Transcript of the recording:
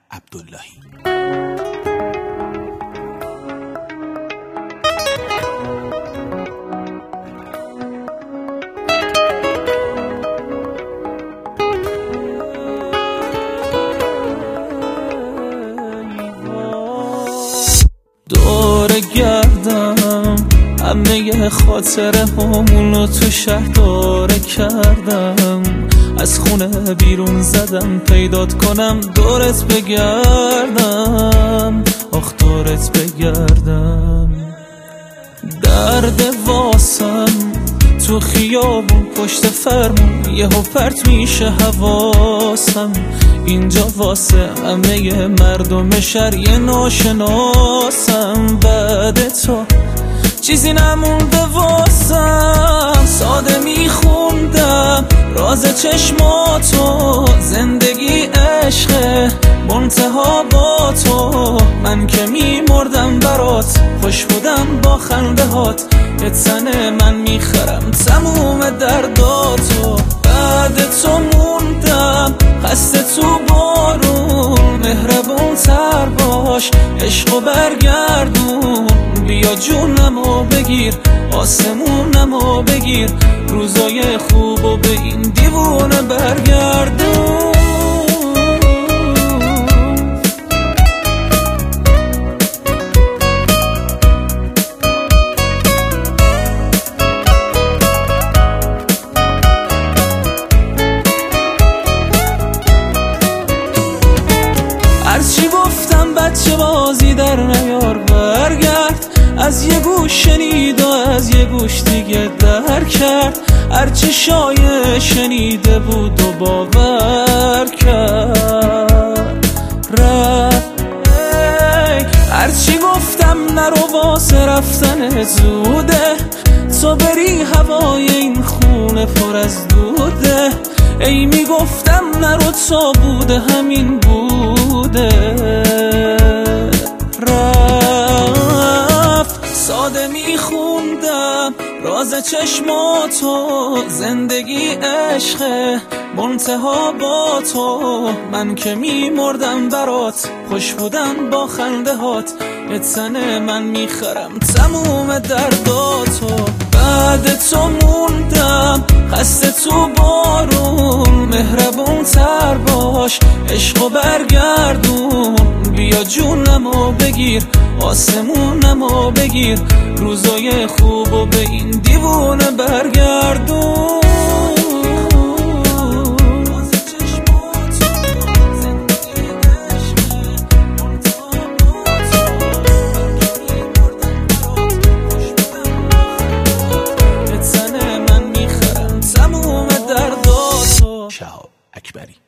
عبداللهی. دور گردم همه خاطره همونو تو شهر داره کردم، از خونه بیرون زدم پیدات کنم دورت بگردم، آخ دورت بگردم. درد واسم تو خیابون پشت فرمون یهو پرت میشه حواسم، اینجا واسه همه مردم شهر یه ناشناسم. بعد تو چیزی نمونده واسم، ساده میخوندم راز چشماتو، زندگی عشقه منتها با تو، من که میمردم برات، خوش بودم با خنده هات، یه تنه من میخرم تموم درداتو. بعد تو موندم خسته تو بارون، مهربون تر باش عشقو برگردون، بیا جونمو بگیر آسمونمو بگیر، روزای خوبو به این دیوونه برگردون. هرچی گفتم بچه بازی در نیار، برگرد از یه گوش شنید و از یه گوش دیگه در کرد، هرچی شایع شنیده بود و باور کرد. هرچی گفتم نرو واسه رفتن زوده، تو بری هوای این خونه پر از دوده، ای میگفتم نرو تا بوده همین بوده. رفت ساده میخوندم راز چشماتو، زندگی عشقه منتها با تو، من که میمردم برات، خوش بودم با خنده هات، یه تنه من میخرم تموم درداتو. بعد تو موندم خسته تو بارون، مهربون تر باش عشقو برگردون، بیا جونمو بگیر آسمونمو بگیر، روزای خوبو به این دیوونه برگردون. شهاب اکبری.